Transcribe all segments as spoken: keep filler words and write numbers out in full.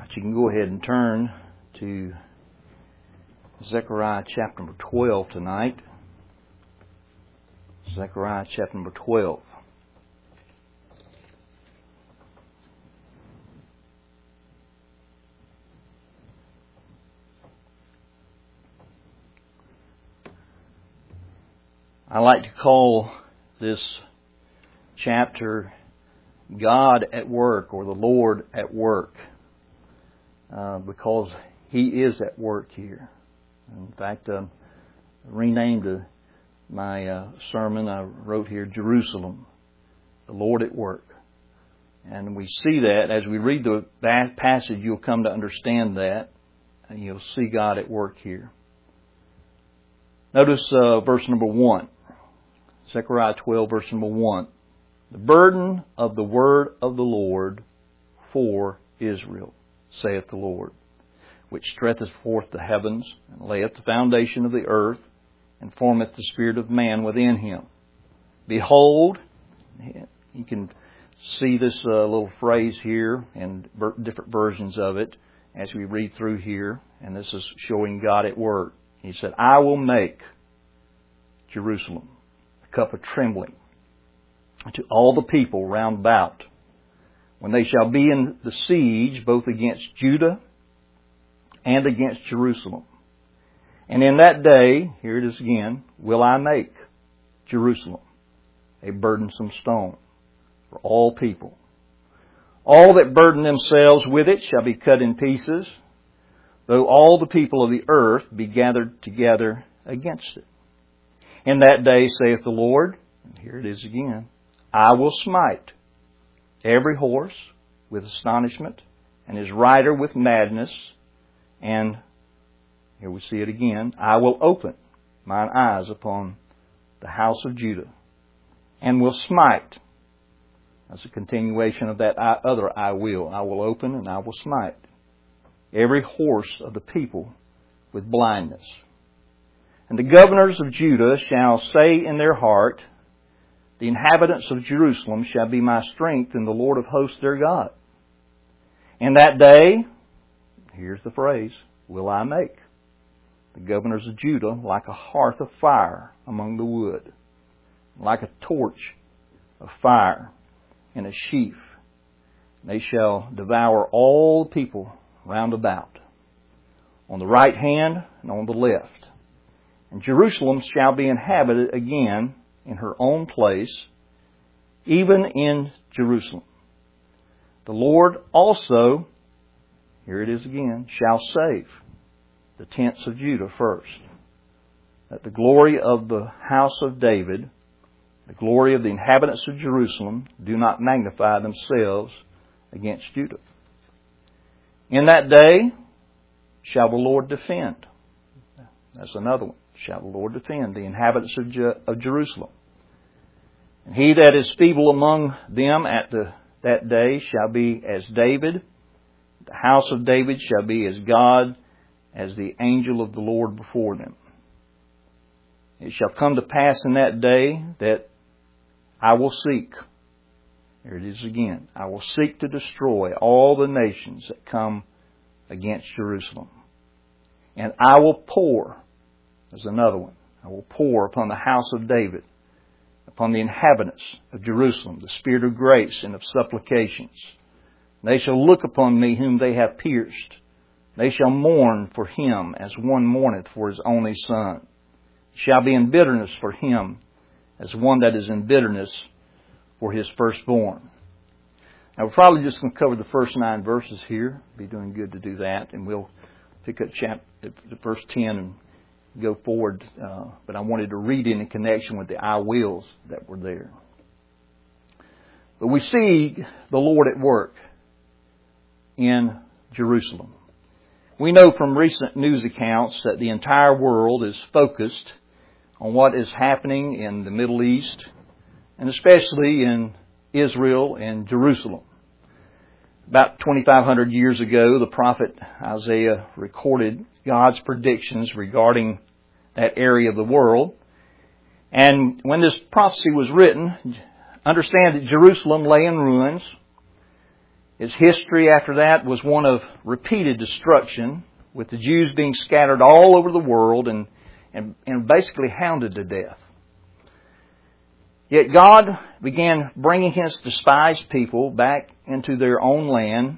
But you can go ahead and turn to Zechariah chapter number twelve tonight. Zechariah chapter number twelve. I like to call this chapter God at Work, or the Lord at Work, uh, because He is at work here. In fact, uh, I renamed uh, my uh, sermon, I wrote here, Jerusalem, the Lord at Work. And we see that as we read the passage, you'll come to understand that, and you'll see God at work here. Notice uh, verse number one. Zechariah twelve, verse number one. The burden of the word of the Lord for Israel, saith the Lord, which stretcheth forth the heavens, and layeth the foundation of the earth, and formeth the spirit of man within him. Behold, you can see this uh, little phrase here and different versions of it as we read through here, and this is showing God at work. He said, I will make Jerusalem a cup of trembling to all the people round about, when they shall be in the siege both against Judah and against Jerusalem. And in that day, here it is again, will I make Jerusalem a burdensome stone for all people. All that burden themselves with it shall be cut in pieces, though all the people of the earth be gathered together against it. In that day, saith the Lord, and here it is again, I will smite every horse with astonishment, and his rider with madness, and here we see it again, I will open mine eyes upon the house of Judah, and will smite. That's a continuation of that other I will. I will open and I will smite every horse of the people with blindness. And the governors of Judah shall say in their heart, the inhabitants of Jerusalem shall be my strength, and the Lord of hosts their God. In that day, here's the phrase, will I make the governors of Judah like a hearth of fire among the wood, like a torch of fire in a sheaf. They shall devour all the people round about, on the right hand and on the left. And Jerusalem shall be inhabited again in her own place, even in Jerusalem. The Lord also, here it is again, shall save the tents of Judah first, that the glory of the house of David, the glory of the inhabitants of Jerusalem, do not magnify themselves against Judah. In that day shall the Lord defend. That's another one. Shall the Lord defend the inhabitants of, Je- of Jerusalem. And he that is feeble among them at the, that day shall be as David. The house of David shall be as God, as the angel of the Lord before them. It shall come to pass in that day that I will seek. Here it is again. I will seek to destroy all the nations that come against Jerusalem. And I will pour, there's another one, I will pour upon the house of David, upon the inhabitants of Jerusalem, the spirit of grace and of supplications. They shall look upon me whom they have pierced. They shall mourn for him as one mourneth for his only son. Shall be in bitterness for him as one that is in bitterness for his firstborn. Now we're probably just going to cover the first nine verses here. Be doing good to do that, and we'll pick up chapter, the first ten and go forward. Uh, but I wanted to read it in connection with the I wills that were there. But we see the Lord at work in Jerusalem. We know from recent news accounts that the entire world is focused on what is happening in the Middle East, and especially in Israel and Jerusalem. About twenty-five hundred years ago, the prophet Isaiah recorded God's predictions regarding that area of the world. And when this prophecy was written, understand that Jerusalem lay in ruins. Its history after that was one of repeated destruction, with the Jews being scattered all over the world and, and, and basically hounded to death. Yet God began bringing His despised people back into their own land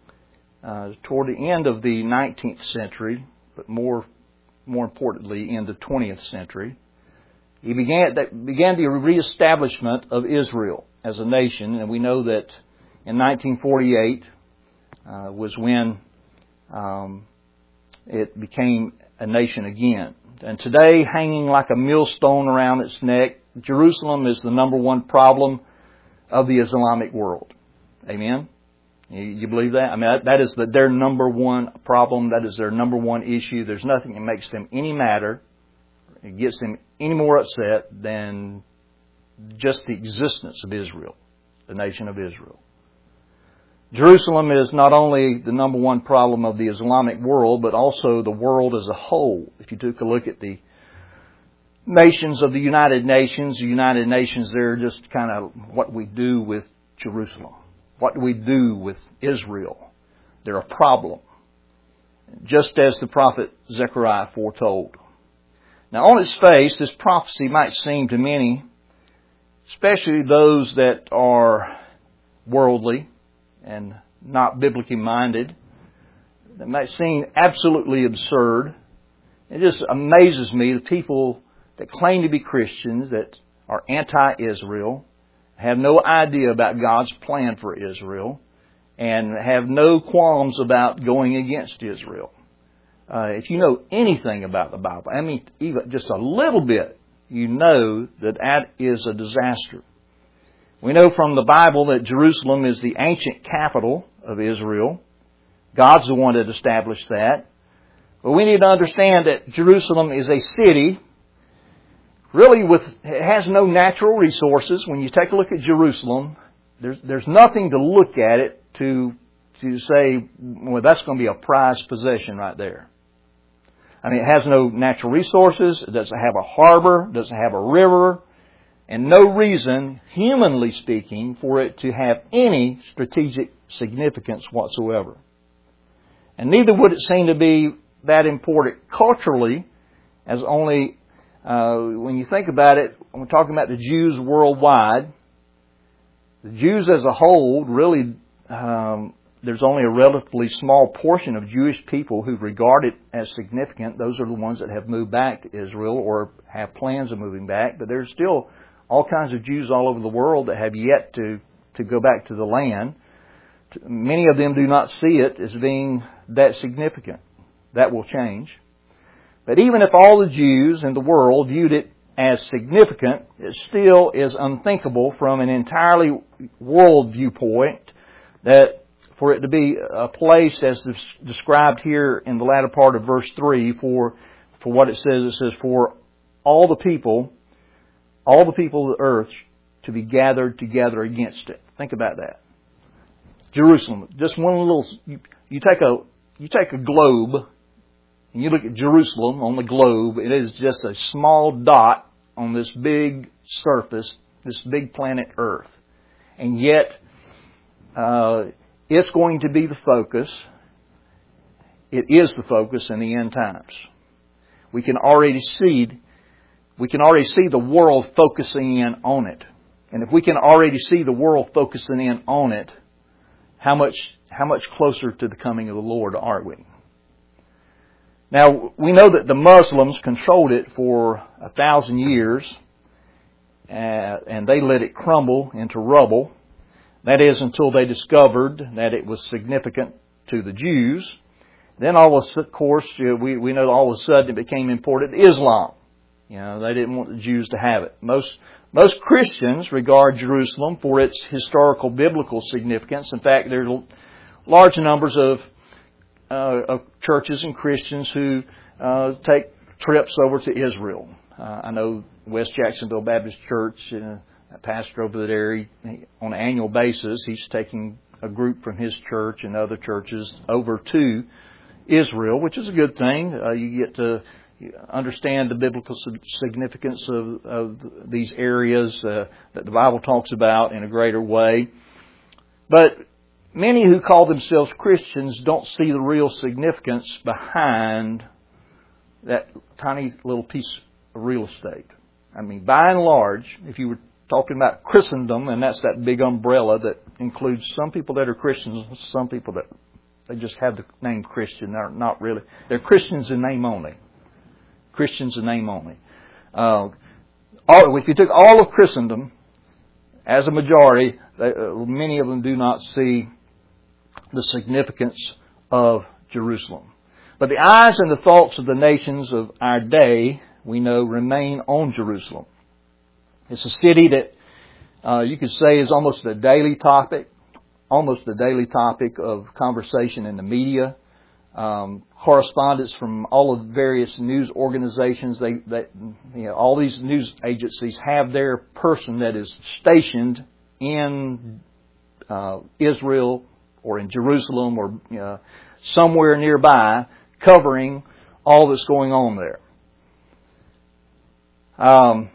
uh, toward the end of the nineteenth century, but more, more importantly in the twentieth century. He began, that began the reestablishment of Israel as a nation, and we know that in nineteen forty-eight uh, was when um, it became a nation again. And today, hanging like a millstone around its neck, Jerusalem is the number one problem of the Islamic world. Amen? You, you believe that? I mean, that, that is the, their number one problem. That is their number one issue. There's nothing that makes them any madder, it gets them any more upset than just the existence of Israel, the nation of Israel. Jerusalem is not only the number one problem of the Islamic world, but also the world as a whole. If you took a look at the nations of the United Nations, the United Nations, they're just kind of what we do with Jerusalem. What do we do with Israel? They're a problem. Just as the prophet Zechariah foretold. Now, on its face, this prophecy might seem to many, especially those that are worldly and not biblically minded, that might seem absolutely absurd. It just amazes me, the people that claim to be Christians, that are anti-Israel, have no idea about God's plan for Israel, and have no qualms about going against Israel. Uh, if you know anything about the Bible, I mean, even just a little bit, you know that that is a disaster. We know from the Bible that Jerusalem is the ancient capital of Israel. God's the one that established that. But we need to understand that Jerusalem is a city, really with, it has no natural resources. When you take a look at Jerusalem, there's, there's nothing to look at it to, to say, well, that's going to be a prized possession right there. I mean, it has no natural resources. It doesn't have a harbor. It doesn't have a river. And no reason, humanly speaking, for it to have any strategic significance whatsoever. And neither would it seem to be that important culturally, as only, uh, when you think about it, when we're talking about the Jews worldwide, the Jews as a whole, really, um, there's only a relatively small portion of Jewish people who regard it as significant. Those are the ones that have moved back to Israel or have plans of moving back. But there's still all kinds of Jews all over the world that have yet to, to go back to the land. Many of them do not see it as being that significant. That will change. But even if all the Jews in the world viewed it as significant, it still is unthinkable from an entirely world viewpoint that for it to be a place as described here in the latter part of verse three, for, for what it says, it says, for all the people all the people of the earth to be gathered together against it. Think about that. Jerusalem, just one little, you, you take a, you take a globe and you look at Jerusalem on the globe, it is just a small dot on this big surface, this big planet Earth. And yet, uh, it's going to be the focus. It is the focus in the end times. We can already see We can already see the world focusing in on it. And if we can already see the world focusing in on it, how much how much closer to the coming of the Lord are we? Now, we know that the Muslims controlled it for a thousand years, uh, and they let it crumble into rubble. That is, until they discovered that it was significant to the Jews. Then, all of, of course, we, we know all of a sudden it became important to Islam. You know, they didn't want the Jews to have it. Most most Christians regard Jerusalem for its historical biblical significance. In fact, there are large numbers of, uh, of churches and Christians who uh, take trips over to Israel. Uh, I know West Jacksonville Baptist Church, uh, a pastor over there, he, on an annual basis, he's taking a group from his church and other churches over to Israel, which is a good thing. Uh, you get to understand the biblical significance of, of these areas uh, that the Bible talks about in a greater way. But many who call themselves Christians don't see the real significance behind that tiny little piece of real estate. I mean, by and large, if you were talking about Christendom, and that's that big umbrella that includes some people that are Christians, some people that they just have the name Christian. They're not really. They're Christians in name only. Christians in name only. Uh, all, if you took all of Christendom as a majority, they, uh, many of them do not see the significance of Jerusalem. But the eyes and the thoughts of the nations of our day, we know, remain on Jerusalem. It's a city that uh, you could say is almost a daily topic, almost a daily topic of conversation in the media. Um, correspondents from all of the various news organizations, they, they, you know, all these news agencies have their person that is stationed in uh, Israel or in Jerusalem or you know, somewhere nearby, covering all that's going on there. Um,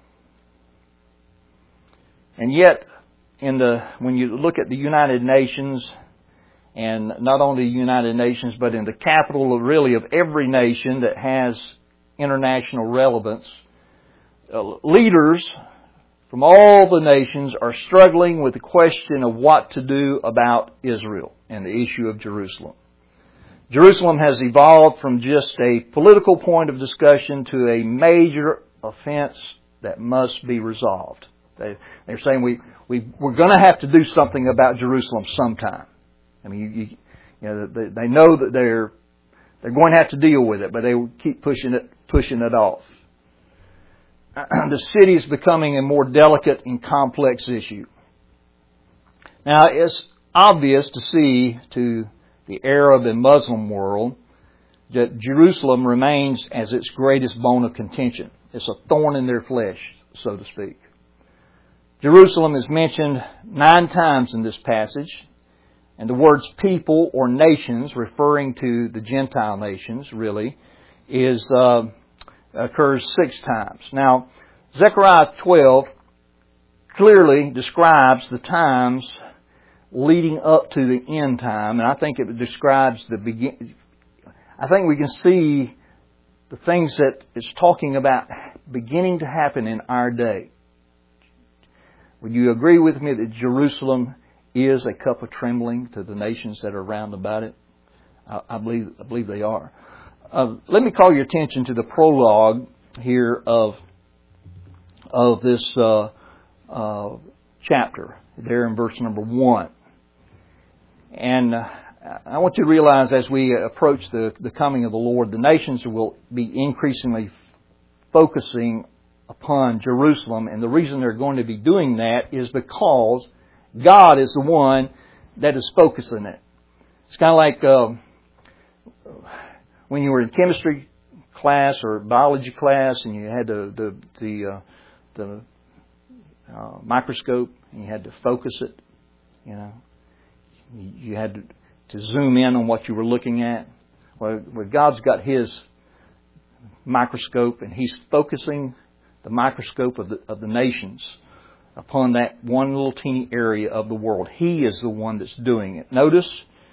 and yet, in the when you look at the United Nations, and not only the United Nations, but in the capital of really of every nation that has international relevance, uh, leaders from all the nations are struggling with the question of what to do about Israel and the issue of Jerusalem. Jerusalem has evolved from just a political point of discussion to a major offense that must be resolved. They, they're saying we, we, we're going to have to do something about Jerusalem sometime. I mean, you, you, you know, they, they know that they're they're going to have to deal with it, but they keep pushing it pushing it off. The city is becoming a more delicate and complex issue. Now, it's obvious to see to the Arab and Muslim world that Jerusalem remains as its greatest bone of contention. It's a thorn in their flesh, so to speak. Jerusalem is mentioned nine times in this passage. And the words people or nations, referring to the Gentile nations, really, is uh, occurs six times. Now, Zechariah twelve clearly describes the times leading up to the end time, and I think it describes the begin. I think we can see the things that it's talking about beginning to happen in our day. Would you agree with me that Jerusalem is a cup of trembling to the nations that are round about it? I, I believe I believe they are. Uh, let me call your attention to the prologue here of of this uh, uh, chapter, there in verse number one. And uh, I want you to realize as we approach the, the coming of the Lord, the nations will be increasingly focusing upon Jerusalem. And the reason they're going to be doing that is because God is the one that is focusing it. It's kind of like uh, when you were in chemistry class or biology class, and you had the the the, uh, the uh, microscope, and you had to focus it. You know, you had to, to zoom in on what you were looking at. Well, well, God's got His microscope, and He's focusing the microscope of the of the nations upon that one little teeny area of the world. He is the one that's doing it. Notice,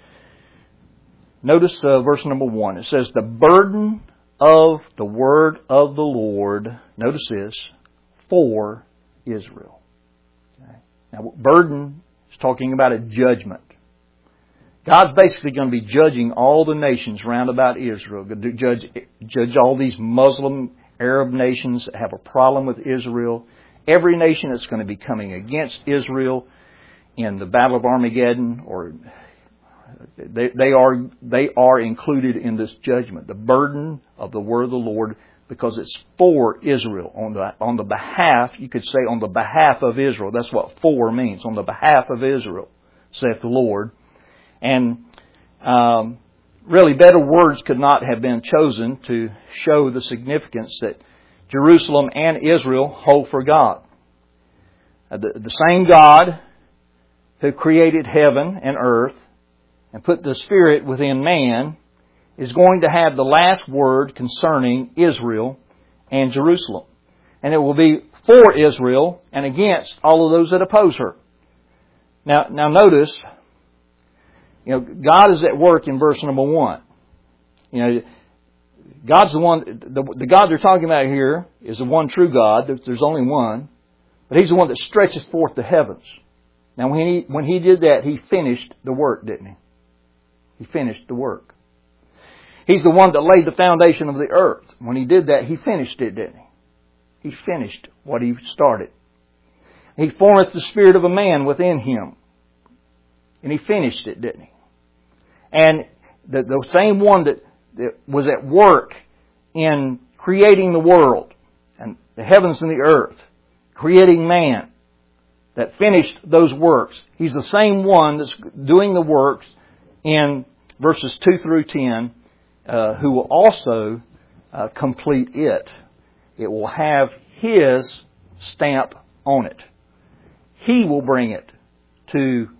notice uh, verse number one. It says, the burden of the word of the Lord, notice this, for Israel. Okay. Now, burden is talking about a judgment. God's basically going to be judging all the nations round about Israel. Going to judge, judge all these Muslim Arab nations that have a problem with Israel. Every nation that's going to be coming against Israel in the Battle of Armageddon, or they, they are they are included in this judgment. The burden of the word of the Lord, because it's for Israel, on the on the behalf, you could say on the behalf of Israel. That's what for means, on the behalf of Israel, saith the Lord. And um, really, better words could not have been chosen to show the significance that Jerusalem and Israel hold for God. Uh, the, the same God who created heaven and earth and put the Spirit within man is going to have the last word concerning Israel and Jerusalem. And it will be for Israel and against all of those that oppose her. Now, now notice, You know, God is at work in verse number one. You know, God's the one, the, the God they're talking about here is the one true God. There's only one. But He's the one that stretches forth the heavens. Now, when He, when He did that, He finished the work, didn't He? He finished the work. He's the one that laid the foundation of the earth. When He did that, He finished it, didn't He? He finished what He started. He formeth the spirit of a man within him. And He finished it, didn't He? And the, the same one that, that was at work in creating the world and the heavens and the earth, creating man, that finished those works. He's the same one that's doing the works in verses two through ten, uh, who will also uh, complete it. It will have His stamp on it. He will bring it to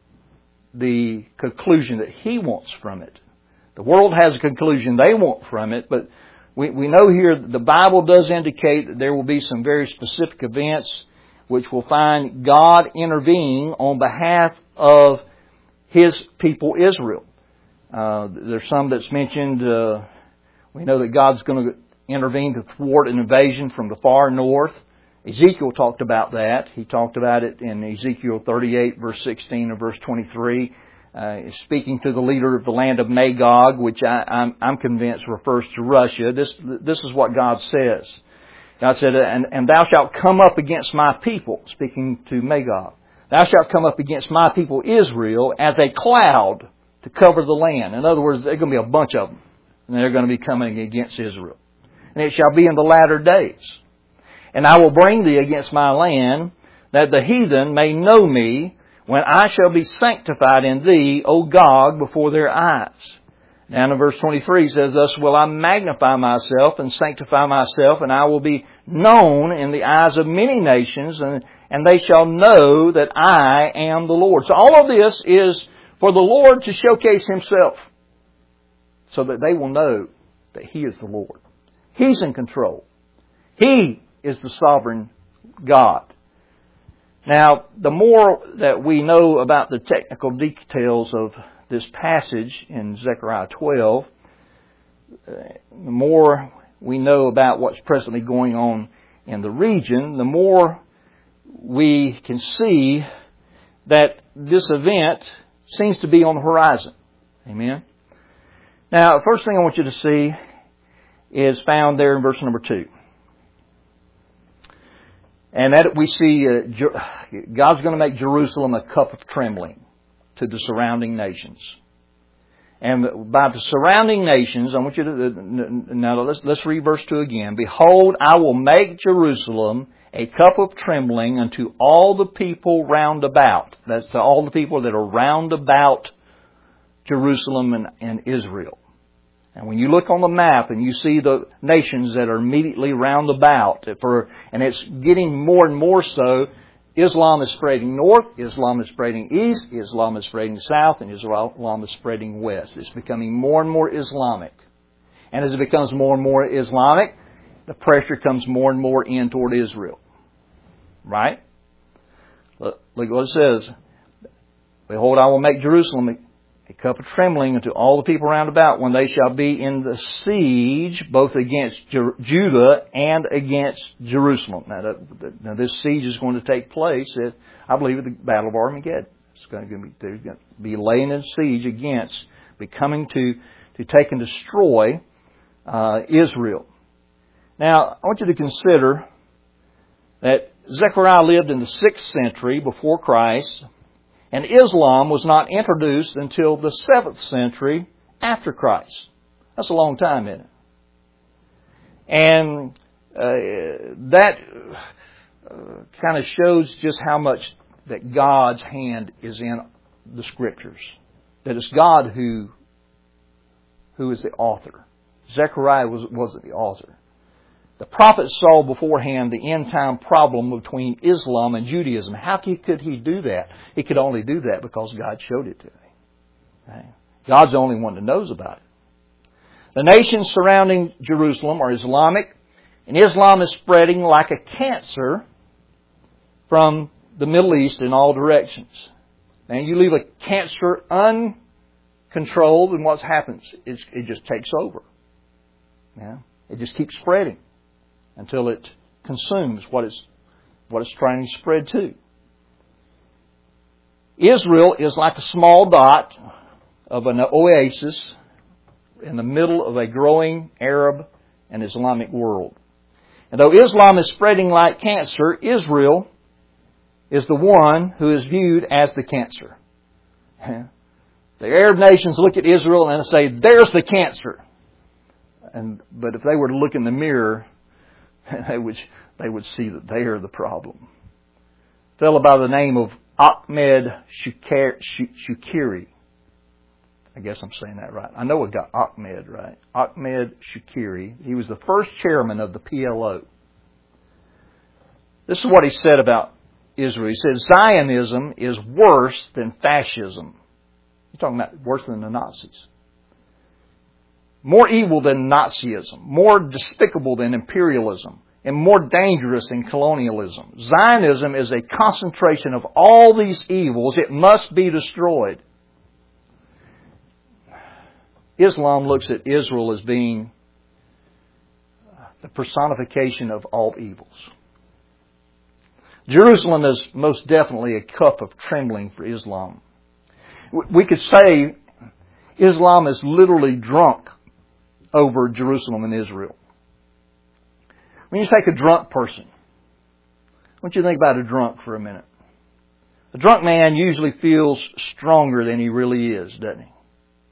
the conclusion that He wants from it. The world has a conclusion they want from it, but we, we know here that the Bible does indicate that there will be some very specific events which will find God intervening on behalf of His people Israel. Uh, there's some that's mentioned, uh, we know that God's going to intervene to thwart an invasion from the far north. Ezekiel talked about that. He talked about it in Ezekiel thirty-eight, verse sixteen and verse twenty-three, uh, speaking to the leader of the land of Magog, which I, I'm, I'm convinced refers to Russia. This, this is what God says. God said, and, and thou shalt come up against my people, speaking to Magog. Thou shalt come up against my people Israel as a cloud to cover the land. In other words, there's going to be a bunch of them, and they're going to be coming against Israel. And it shall be in the latter days. And I will bring thee against my land, that the heathen may know me, when I shall be sanctified in thee, O Gog, before their eyes. Now in verse twenty-three says, thus will I magnify myself and sanctify myself, and I will be known in the eyes of many nations, and, and they shall know that I am the Lord. So all of this is for the Lord to showcase Himself, so that they will know that He is the Lord. He's in control. He is the sovereign God. Now, the more that we know about the technical details of this passage in Zechariah twelve, the more we know about what's presently going on in the region, the more we can see that this event seems to be on the horizon. Amen? Now, the first thing I want you to see is found there in verse number two. And that we see uh, God's going to make Jerusalem a cup of trembling to the surrounding nations. And by the surrounding nations, I want you to, now let's, let's read verse two again. Behold, I will make Jerusalem a cup of trembling unto all the people round about. That's to all the people that are round about Jerusalem and, and Israel. And when you look on the map and you see the nations that are immediately round about, for, and it's getting more and more so, Islam is spreading north, Islam is spreading east, Islam is spreading south, and Islam is spreading west. It's becoming more and more Islamic. And as it becomes more and more Islamic, the pressure comes more and more in toward Israel. Right? Look, look what it says. Behold, I will make Jerusalem a cup of trembling unto all the people round about, when they shall be in the siege, both against Jer- Judah and against Jerusalem. Now, that, now, this siege is going to take place at, I believe, at the Battle of Armageddon. It's going to be, they're going to be laying in siege against, be coming to, to take and destroy uh, Israel. Now, I want you to consider that Zechariah lived in the sixth century before Christ, and Islam was not introduced until the seventh century after Christ. That's a long time, isn't it? And uh, that uh, kind of shows just how much that God's hand is in the Scriptures. That it's God who who is the author. Zechariah was, wasn't the author. The prophet saw beforehand the end-time problem between Islam and Judaism. How could he do that? He could only do that because God showed it to him. Okay? God's the only one that knows about it. The nations surrounding Jerusalem are Islamic, and Islam is spreading like a cancer from the Middle East in all directions. And you leave a cancer control, then what happens? It's, it just takes over. Yeah? It just keeps spreading until it consumes what it's, what it's trying to spread to. Israel is like a small dot of an oasis in the middle of a growing Arab and Islamic world. And though Islam is spreading like cancer, Israel is the one who is viewed as the cancer. The Arab nations look at Israel and say, there's the cancer. And but if they were to look in the mirror, they would, they would see that they are the problem. A fellow by the name of Ahmed Shukri. I guess I'm saying that right. I know it got Ahmed right. Ahmed Shukri. He was the first chairman of the P L O. This is what he said about Israel. He said, Zionism is worse than fascism. He's talking about worse than the Nazis. More evil than Nazism. More despicable than imperialism. And more dangerous than colonialism. Zionism is a concentration of all these evils. It must be destroyed. Islam looks at Israel as being the personification of all evils. Jerusalem is most definitely a cup of trembling for Islam. We could say Islam is literally drunk over Jerusalem and Israel. When you take a drunk person, I want you to think about a drunk for a minute. A drunk man usually feels stronger than he really is, doesn't he?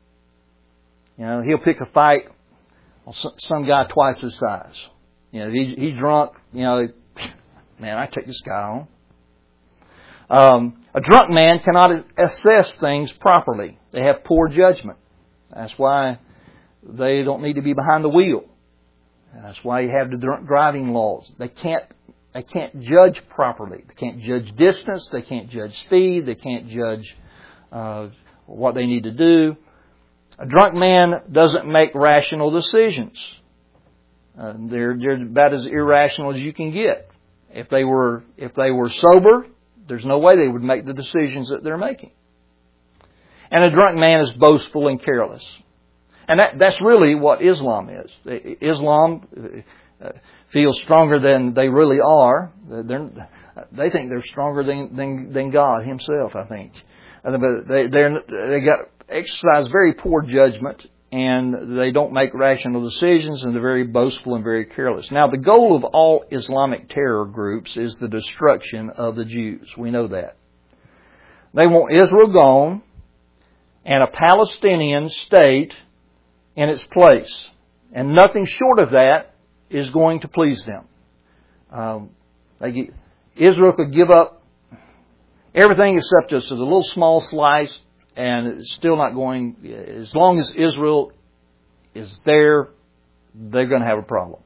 You know, he'll pick a fight on some guy twice his size. You know, he, he's drunk. You know, man, I take this guy on. Um, a drunk man cannot assess things properly. They have poor judgment. That's why they don't need to be behind the wheel. And that's why you have the drunk driving laws. They can't, they can't judge properly. They can't judge distance. They can't judge speed. They can't judge uh, what they need to do. A drunk man doesn't make rational decisions. Uh, they're, they're about as irrational as you can get. If they were, if they were sober, there's no way they would make the decisions that they're making. And a drunk man is boastful and careless. And that, that's really what Islam is. Islam uh, feels stronger than they really are. They're, they think they're stronger than, than, than God Himself, I think. But they, they're, they got exercise very poor judgment, and they don't make rational decisions, and they're very boastful and very careless. Now, the goal of all Islamic terror groups is the destruction of the Jews. We know that. They want Israel gone and a Palestinian state in its place. And nothing short of that is going to please them. Um, they get, Israel could give up everything except just a little small slice, and it's still not going. As long as Israel is there, they're going to have a problem.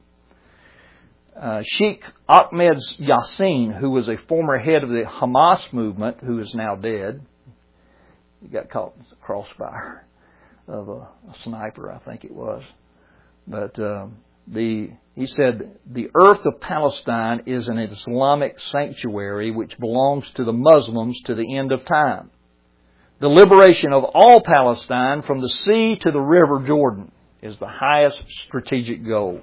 Uh, Sheikh Ahmed Yassin, who was a former head of the Hamas movement, who is now dead, he got caught in the crossfire of a, a sniper, I think it was. But um, the he said the earth of Palestine is an Islamic sanctuary which belongs to the Muslims to the end of time. The liberation of all Palestine from the sea to the river Jordan is the highest strategic goal.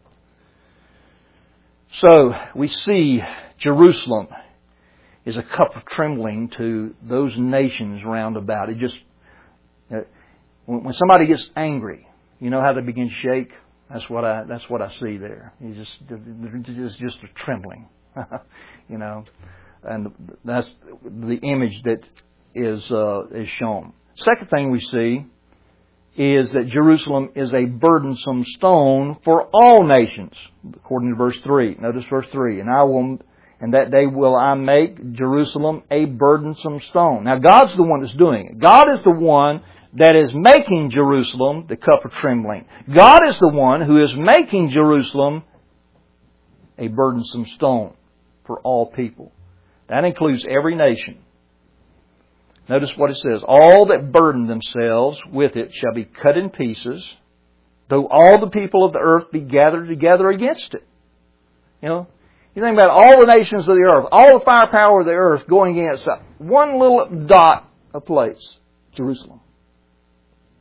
So we see Jerusalem is a cup of trembling to those nations round about. It just, when somebody gets angry, you know how they begin to shake? That's what I, that's what I see there. You just, it's just a trembling, you know, and that's the image that is, uh, is shown. Second thing we see is that Jerusalem is a burdensome stone for all nations, according to verse three. Notice verse three. And I will, and that day will I make Jerusalem a burdensome stone. Now God's the one that's doing it. God is the one that is making Jerusalem the cup of trembling. God is the one who is making Jerusalem a burdensome stone for all people. That includes every nation. Notice what it says. All that burden themselves with it shall be cut in pieces, though all the people of the earth be gathered together against it. You know, you think about all the nations of the earth, all the firepower of the earth going against one little dot of place, Jerusalem.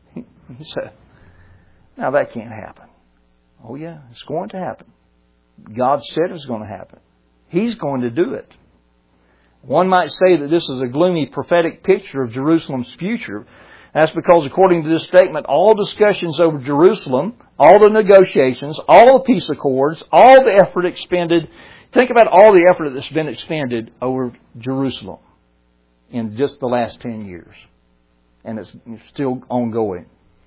You say, now that can't happen. Oh yeah, it's going to happen. God said it's going to happen. He's going to do it. One might say that this is a gloomy prophetic picture of Jerusalem's future. That's because according to this statement, all discussions over Jerusalem, all the negotiations, all the peace accords, all the effort expended, think about all the effort that's been expended over Jerusalem in just the last ten years. And it's still ongoing.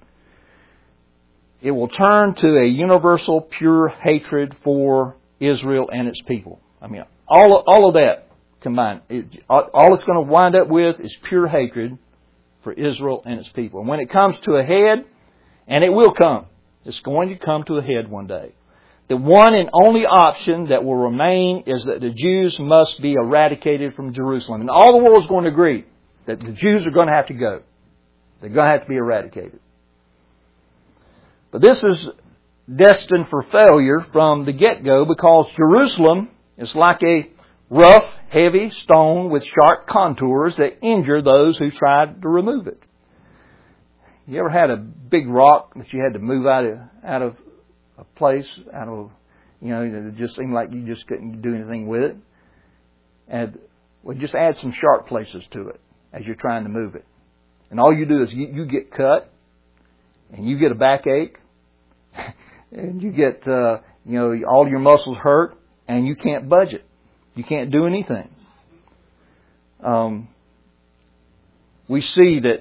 It will turn to a universal, pure hatred for Israel and its people. I mean, all of, all of that combined. It, all it's going to wind up with is pure hatred for Israel and its people. And when it comes to a head, and it will come, it's going to come to a head one day. The one and only option that will remain is that the Jews must be eradicated from Jerusalem. And all the world is going to agree that the Jews are going to have to go. They're going to have to be eradicated. But this is destined for failure from the get-go because Jerusalem is like a rough, heavy stone with sharp contours that injure those who tried to remove it. You ever had a big rock that you had to move out of out of a place, out of, you know, it just seemed like you just couldn't do anything with it? And well, just add some sharp places to it as you're trying to move it. And all you do is you, you get cut, and you get a backache, and you get, uh, you know, all your muscles hurt, and you can't budge it. You can't do anything. Um, we see that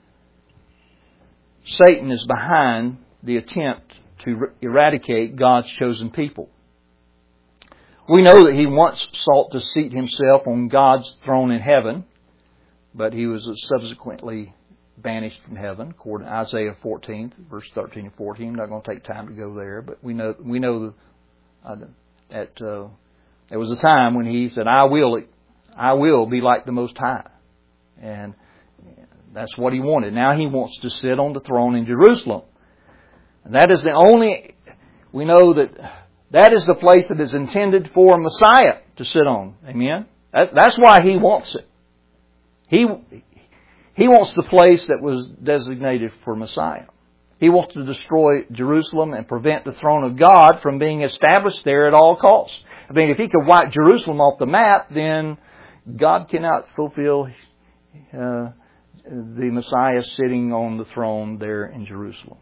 Satan is behind the attempt to eradicate God's chosen people. We know that he once sought to seat himself on God's throne in heaven, but he was subsequently banished from heaven, according to Isaiah fourteen, verse thirteen and fourteen. I'm not going to take time to go there, but we know we know uh, that uh, there was a time when he said, "I will, I will be like the Most High," and that's what he wanted. Now he wants to sit on the throne in Jerusalem, and that is the only. We know that that is the place that is intended for Messiah to sit on. Amen. That, that's why he wants it. He He wants the place that was designated for Messiah. He wants to destroy Jerusalem and prevent the throne of God from being established there at all costs. I mean, if he could wipe Jerusalem off the map, then God cannot fulfill uh, the Messiah sitting on the throne there in Jerusalem.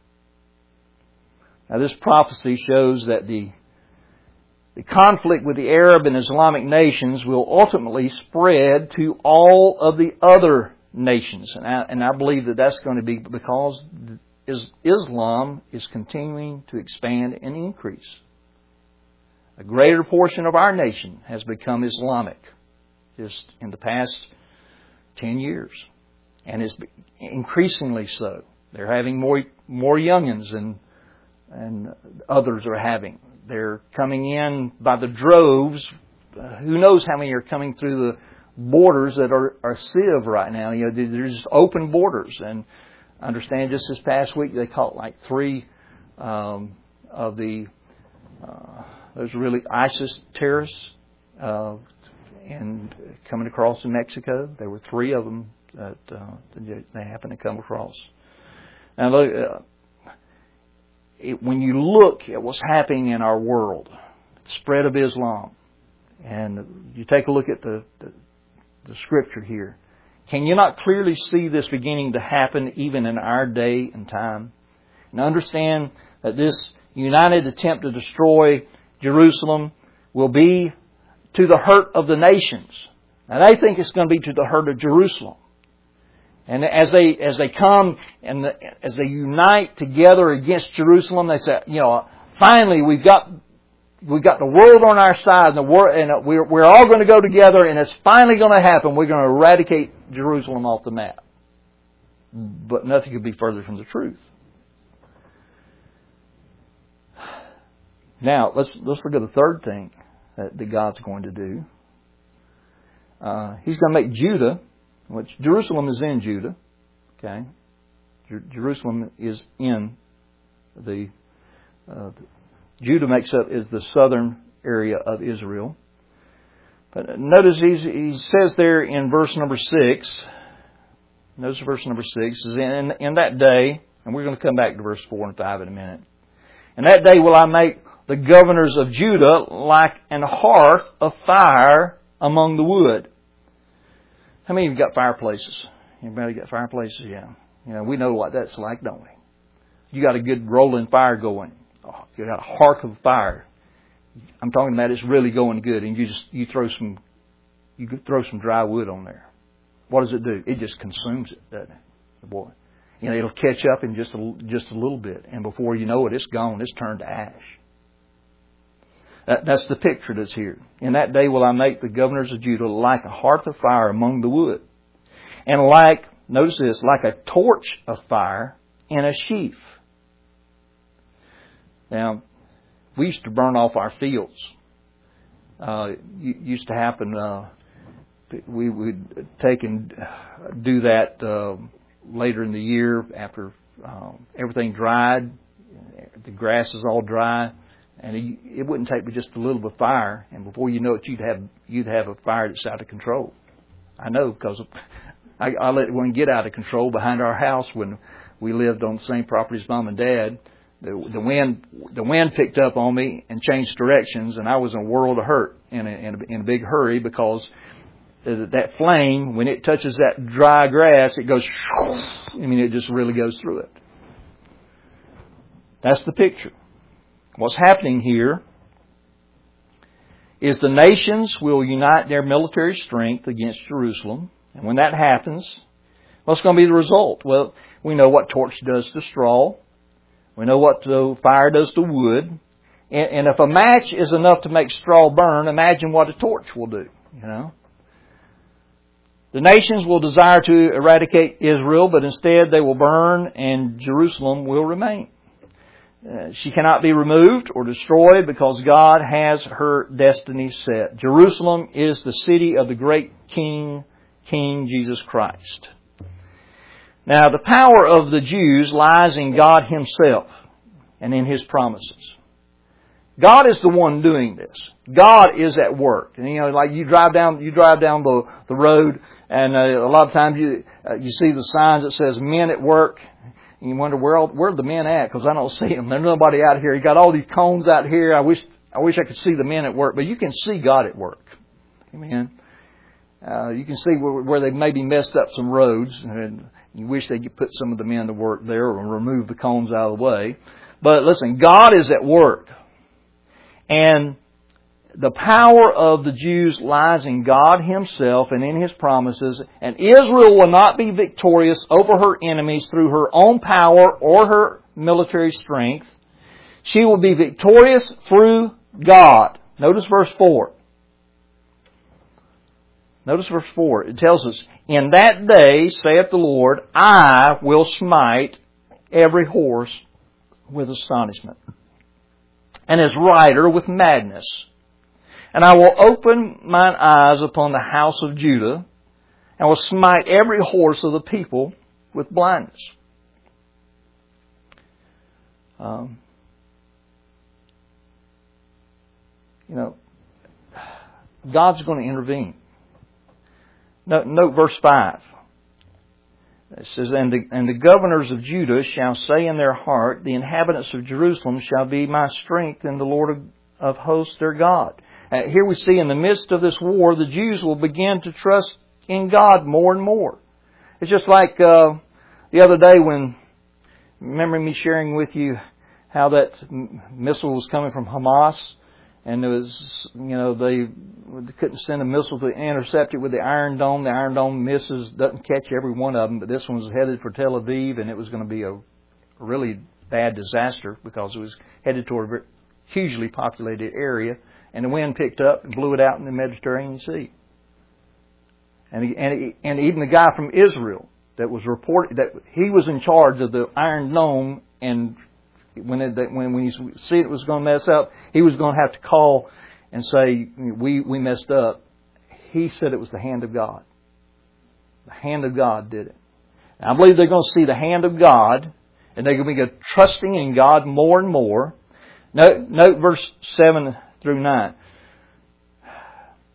Now, this prophecy shows that the The conflict with the Arab and Islamic nations will ultimately spread to all of the other nations. And I, and I believe that that's going to be because Islam is continuing to expand and increase. A greater portion of our nation has become Islamic just in the past ten years. And is increasingly so. They're having more more youngins than and others are having. They're coming in by the droves. Uh, who knows how many are coming through the borders that are, are sieve right now. You know, there's just open borders. And I understand just this past week they caught like three um, of the, uh, those really ISIS terrorists uh, and coming across in Mexico. There were three of them that uh, they happened to come across. Now look, uh, It, when you look at what's happening in our world, the spread of Islam, and you take a look at the, the, the Scripture here, can you not clearly see this beginning to happen even in our day and time? And understand that this united attempt to destroy Jerusalem will be to the hurt of the nations. Now they think it's going to be to the hurt of Jerusalem. And as they as they come and the, as they unite together against Jerusalem, they say, you know, finally we've got we've got the world on our side, and the world, and we're we're all going to go together, and it's finally going to happen. We're going to eradicate Jerusalem off the map. But nothing could be further from the truth. Now let's let's look at the third thing that, that God's going to do. Uh, he's going to make Judah. Which Jerusalem is in Judah, okay. Jer- Jerusalem is in the uh, Judah makes up is the southern area of Israel. But notice he's, he says there in verse number six. Notice verse number six is in in that day And we're going to come back to verse four and five in a minute. And that day will I make the governors of Judah like an hearth of fire among the wood. How many of you got fireplaces? Anybody got fireplaces? Yeah. You know, we know what that's like, don't we? You got a good rolling fire going. Oh, you got a hearth of fire. I'm talking about it's really going good, and you just you throw some you throw some dry wood on there. What does it do? It just consumes it, doesn't it? Boy, you know, it'll catch up in just a, just a little bit, and before you know it, it's gone. It's turned to ash. That, that's the picture that's here. In that day will I make the governors of Judah like a hearth of fire among the wood, and like, notice this, like a torch of fire in a sheaf. Now, we used to burn off our fields. Uh, it used to happen. Uh, we would take and do that uh, later in the year after uh, everything dried. The grass is all dry, and it, it wouldn't take but just a little bit of fire, and before you know it, you'd have you'd have a fire that's out of control. I know because I, I let one get out of control behind our house when we lived on the same property as Mom and Dad. The, the wind, the wind picked up on me and changed directions, and I was in a world of hurt in a, in a, in a big hurry because that flame, when it touches that dry grass, it goes. I mean, it just really goes through it. That's the picture. What's happening here is the nations will unite their military strength against Jerusalem, and when that happens, what's going to be the result? Well, we know what torch does to straw. We know what the fire does to wood. And, and if a match is enough to make straw burn, imagine what a torch will do, you know. The nations will desire to eradicate Israel, but instead they will burn and Jerusalem will remain. Uh, she cannot be removed or destroyed because God has her destiny set. Jerusalem is the city of the great King, King Jesus Christ. Now, the power of the Jews lies in God Himself and in His promises. God is the one doing this. God is at work. And, you know, like you drive down, you drive down the, the road, and uh, a lot of times you uh, you see the signs that says "Men at Work," and you wonder where all, where are the men at? Because I don't see them. There's nobody out here. You got all these cones out here. I wish I wish I could see the men at work, but you can see God at work. Amen. Uh, you can see where, where they maybe messed up some roads, and you wish they could put some of the men to work there or remove the cones out of the way. But listen, God is at work. And the power of the Jews lies in God Himself and in His promises. And Israel will not be victorious over her enemies through her own power or her military strength. She will be victorious through God. Notice verse four. Notice verse four. It tells us, "In that day, saith the Lord, I will smite every horse with astonishment, and his rider with madness. And I will open mine eyes upon the house of Judah, and will smite every horse of the people with blindness." Um, you know, God's going to intervene. Note, note verse five. It says, and the, and the governors of Judah shall say in their heart, the inhabitants of Jerusalem shall be my strength, and the Lord of, of hosts their God. Uh, here we see in the midst of this war, the Jews will begin to trust in God more and more. It's just like uh, the other day when, remember me sharing with you how that missile was coming from Hamas, and it was, you know, they couldn't send a missile to intercept it with the Iron Dome. The Iron Dome misses, doesn't catch every one of them, but this one was headed for Tel Aviv, and it was going to be a really bad disaster because it was headed toward a hugely populated area, and the wind picked up and blew it out in the Mediterranean Sea. And he, and, he, and even the guy from Israel that was reported that he was in charge of the Iron Dome, and when it, when when he see it was going to mess up, he was going to have to call and say, "We we messed up." He said it was the hand of God. The hand of God did it. And I believe they're going to see the hand of God, and they're going to be trusting in God more and more. Note, note verse seven through nine.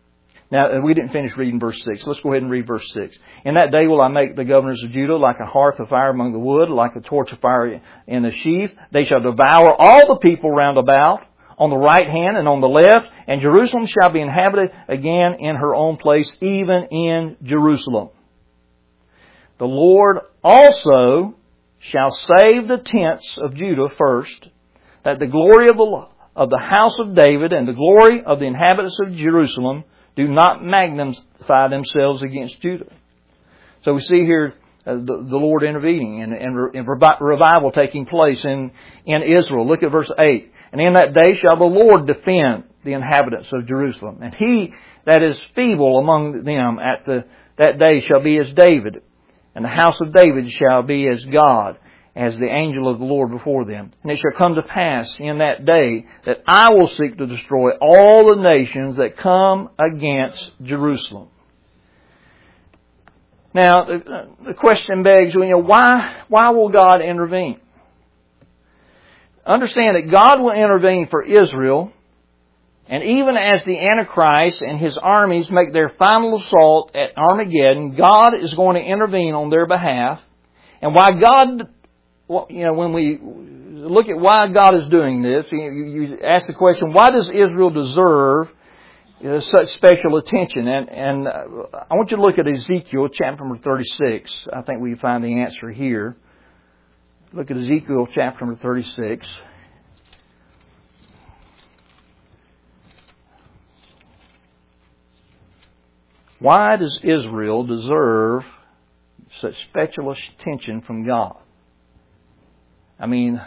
Now, we didn't finish reading verse six. Let's go ahead and read verse six. In that day will I make the governors of Judah like a hearth of fire among the wood, like a torch of fire in a sheath. They shall devour all the people round about, on the right hand and on the left, and Jerusalem shall be inhabited again in her own place, even in Jerusalem. The Lord also shall save the tents of Judah first, that the glory of the, of the house of David and the glory of the inhabitants of Jerusalem do not magnify themselves against Judah. So we see here uh, the, the Lord intervening and, and, and revival taking place in, in Israel. Look at verse eight. And in that day shall the Lord defend the inhabitants of Jerusalem. And he that is feeble among them at the, that day shall be as David. And the house of David shall be as God, as the angel of the Lord before them. And it shall come to pass in that day that I will seek to destroy all the nations that come against Jerusalem. Now, the, the question begs, you know, why, why will God intervene? Understand that God will intervene for Israel, and even as the Antichrist and his armies make their final assault at Armageddon, God is going to intervene on their behalf. And why God... Well, you know, when we look at why God is doing this, you, you ask the question, why does Israel deserve you know, such special attention? And, and I want you to look at Ezekiel chapter number thirty-six. I think we find the answer here. Look at Ezekiel chapter number thirty-six. Why does Israel deserve such special attention from God? I mean,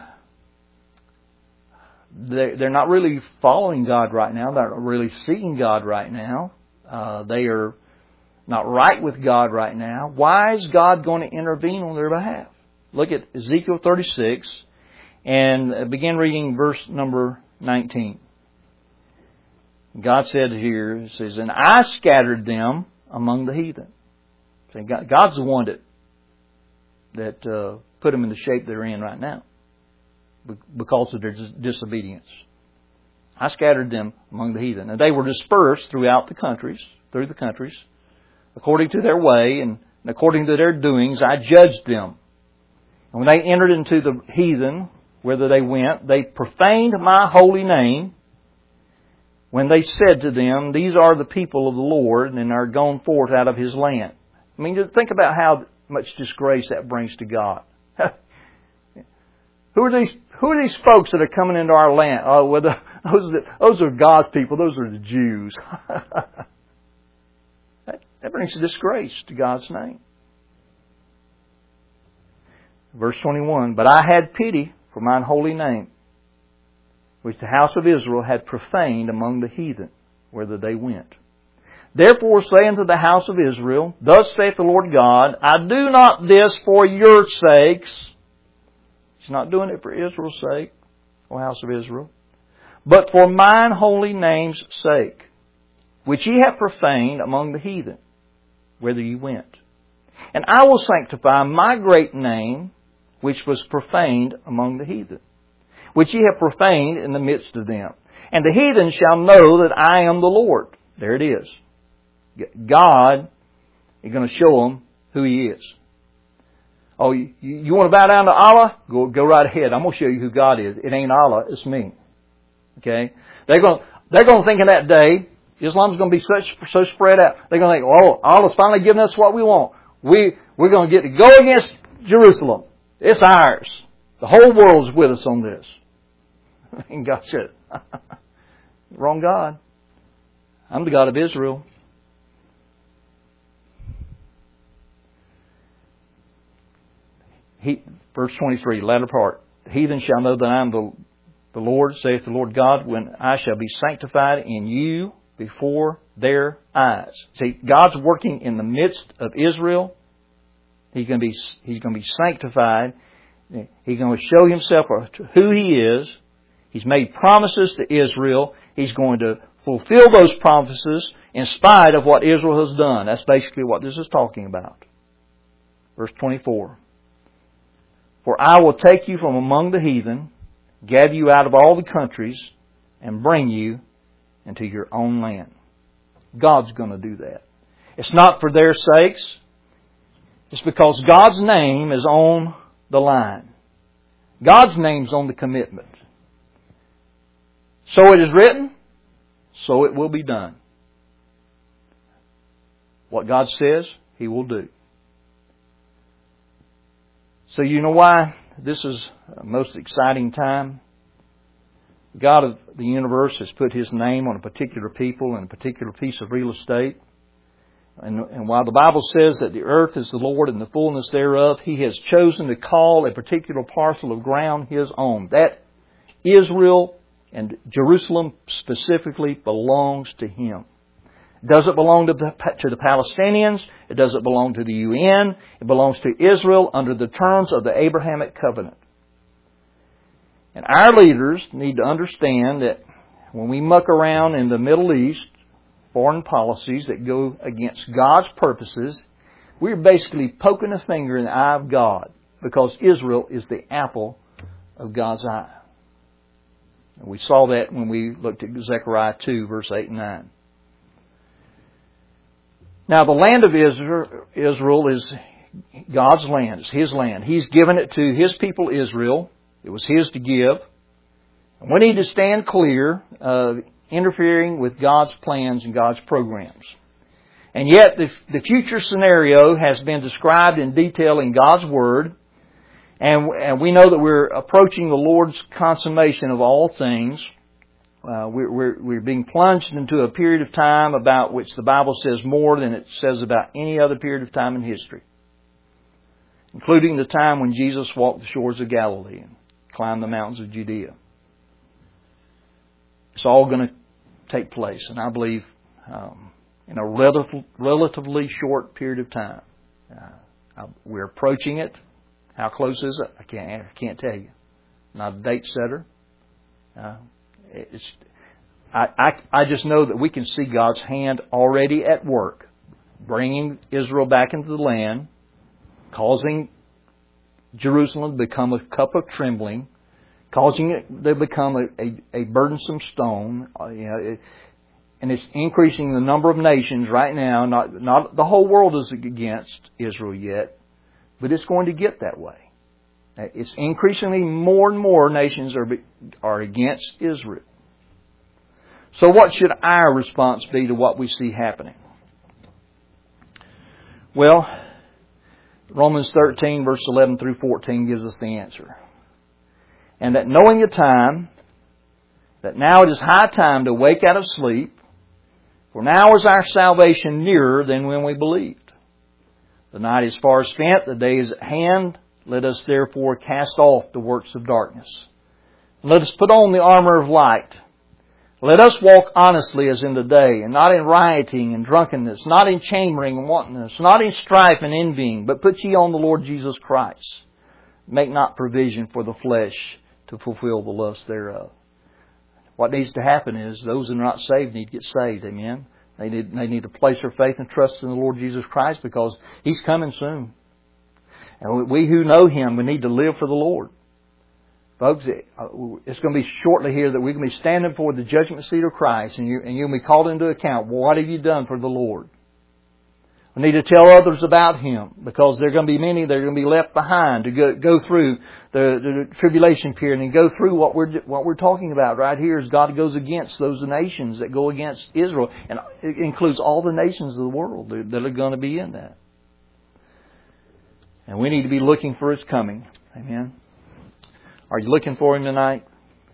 they're not really following God right now. They're not really seeking God right now. Uh, they are not right with God right now. Why is God going to intervene on their behalf? Look at Ezekiel thirty-six and begin reading verse number nineteen. God said here, it says, and I scattered them among the heathen. See, God's the one that, that uh, put them in the shape they're in right now because of their disobedience. I scattered them among the heathen. And they were dispersed throughout the countries, through the countries, according to their way and according to their doings, I judged them. And when they entered into the heathen, whither they went, they profaned my holy name when they said to them, these are the people of the Lord and are gone forth out of His land. I mean, think about how much disgrace that brings to God. Who are these? Who are these folks that are coming into our land? Oh, well, the, those, are the, those are God's people. Those are the Jews. that, that brings a disgrace to God's name. Verse twenty-one. But I had pity for mine holy name, which the house of Israel had profaned among the heathen, whither they went. Therefore say unto the house of Israel, thus saith the Lord God, I do not this for your sakes. He's not doing it for Israel's sake, O house of Israel, but for mine holy name's sake, which ye have profaned among the heathen, whither ye went. And I will sanctify my great name, which was profaned among the heathen, which ye have profaned in the midst of them. And the heathen shall know that I am the Lord. There it is. God is going to show them who He is. Oh, you, you want to bow down to Allah? Go, go right ahead. I'm going to show you who God is. It ain't Allah, it's me. Okay? They're going, they're going to think in that day, Islam's going to be such, so spread out. They're going to think, oh, Allah's finally giving us what we want. We, we're going to get to go against Jerusalem. It's ours. The whole world's with us on this. And God said, wrong God. I'm the God of Israel. He, verse twenty-three, latter part. The heathen shall know that I am the, the Lord, saith the Lord God, when I shall be sanctified in you before their eyes. See, God's working in the midst of Israel. He's going to be, He's going to be sanctified. He's going to show Himself who He is. He's made promises to Israel. He's going to fulfill those promises in spite of what Israel has done. That's basically what this is talking about. Verse twenty-four. For I will take you from among the heathen, gather you out of all the countries, and bring you into your own land. God's going to do that. It's not for their sakes. It's because God's name is on the line. God's name's on the commitment. So it is written, so it will be done. What God says, He will do. So you know why this is a most exciting time? God of the universe has put His name on a particular people and a particular piece of real estate. And, and while the Bible says that the earth is the Lord and the fullness thereof, He has chosen to call a particular parcel of ground His own. That Israel and Jerusalem specifically belongs to Him. It doesn't belong to the, to the Palestinians. It doesn't belong to the U N. It belongs to Israel under the terms of the Abrahamic covenant. And our leaders need to understand that when we muck around in the Middle East, foreign policies that go against God's purposes, we're basically poking a finger in the eye of God, because Israel is the apple of God's eye. And we saw that when we looked at Zechariah two, verse eight and nine. Now, the land of Israel, Israel is God's land. It's His land. He's given it to His people Israel. It was His to give. And we need to stand clear of interfering with God's plans and God's programs. And yet, the, the future scenario has been described in detail in God's Word. And, and we know that we're approaching the Lord's consummation of all things. Uh, we're, we're, we're being plunged into a period of time about which the Bible says more than it says about any other period of time in history, including the time when Jesus walked the shores of Galilee and climbed the mountains of Judea. It's all going to take place, and I believe um, in a relative, relatively short period of time. Uh, we're approaching it. How close is it? I can't, I can't tell you. Not a date setter. Uh, it's, I, I, I just know that we can see God's hand already at work, bringing Israel back into the land, causing Jerusalem to become a cup of trembling, causing it to become a, a, a burdensome stone. Uh, you know, it, and it's increasing the number of nations right now. Not, not the whole world is against Israel yet, but it's going to get that way. It's increasingly more and more nations are are against Israel. So what should our response be to what we see happening? Well, Romans thirteen, verse eleven through fourteen gives us the answer. And that knowing the time, that now it is high time to wake out of sleep, for now is our salvation nearer than when we believed. The night is far spent, the day is at hand. Let us therefore cast off the works of darkness. Let us put on the armor of light. Let us walk honestly as in the day, and not in rioting and drunkenness, not in chambering and wantonness, not in strife and envying, but put ye on the Lord Jesus Christ. Make not provision for the flesh to fulfill the lust thereof. What needs to happen is those who are not saved need to get saved. Amen. They need, they need to place their faith and trust in the Lord Jesus Christ, because He's coming soon. And we who know Him, we need to live for the Lord. Folks, it's going to be shortly here that we're going to be standing before the judgment seat of Christ, and, you, and you'll be called into account. Well, what have you done for the Lord? We need to tell others about Him, because there are going to be many that are going to be left behind to go, go through the, the tribulation period and go through what we're what we're talking about right here. Is God goes against those nations that go against Israel, and it includes all the nations of the world that are going to be in that. And we need to be looking for His coming. Amen. Are you looking for Him tonight?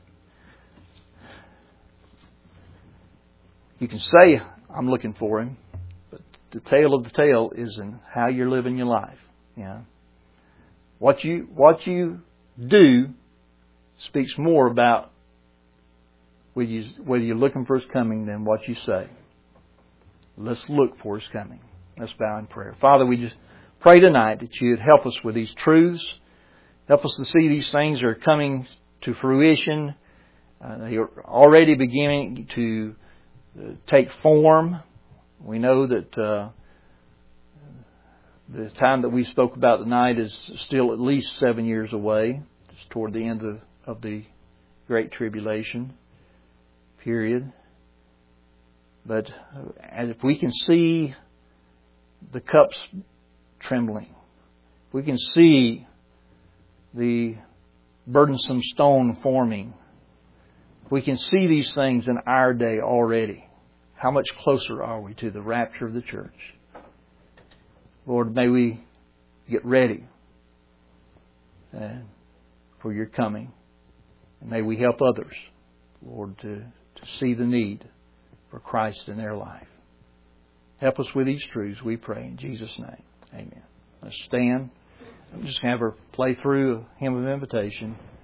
You can say, I'm looking for Him. But the tale of the tale is in how you're living your life. Yeah. What you, what you do speaks more about whether, you, whether you're looking for His coming than what you say. Let's look for His coming. Let's bow in prayer. Father, we just pray tonight that You'd help us with these truths. Help us to see these things are coming to fruition. Uh, they are already beginning to uh, take form. We know that uh, the time that we spoke about tonight is still at least seven years away. It's toward the end of, of the Great Tribulation period. But as if we can see the cups trembling, if we can see the burdensome stone forming, if we can see these things in our day already, how much closer are we to the rapture of the church? Lord, may we get ready uh, for your coming. And may we help others, Lord, to, to see the need for Christ in their life. Help us with these truths, we pray, in Jesus' name. Amen. Let's stand. I'm just going to have her play through a hymn of invitation.